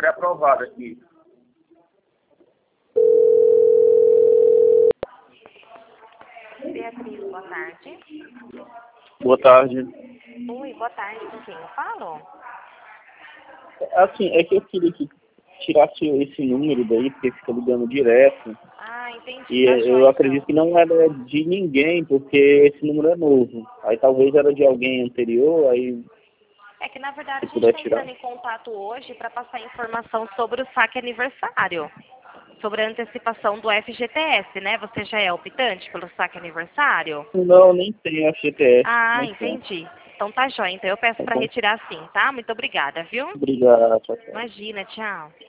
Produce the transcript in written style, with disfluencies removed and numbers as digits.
pré-aprovado aqui. Beatriz, boa tarde. Boa tarde. Oi, boa tarde. Com quem eu falo? Assim, é que eu queria que tirasse esse número daí, porque fica ligando direto. Ah, entendi. E Tá eu joia, acredito então. que não era de ninguém, porque esse número é novo. Aí talvez era de alguém anterior, aí É que, na verdade, se a gente puder está tirar. entrando em contato hoje para passar informação sobre o saque aniversário. Sobre a antecipação do FGTS, né? Você já é optante pelo saque aniversário? Não, nem tem a FGTS. Ah, Não tem. entendi. Então tá joia. Então eu peço Tá para bom? retirar sim, tá? Muito obrigada, viu? Obrigado, tchau, tchau. Imagina, tchau.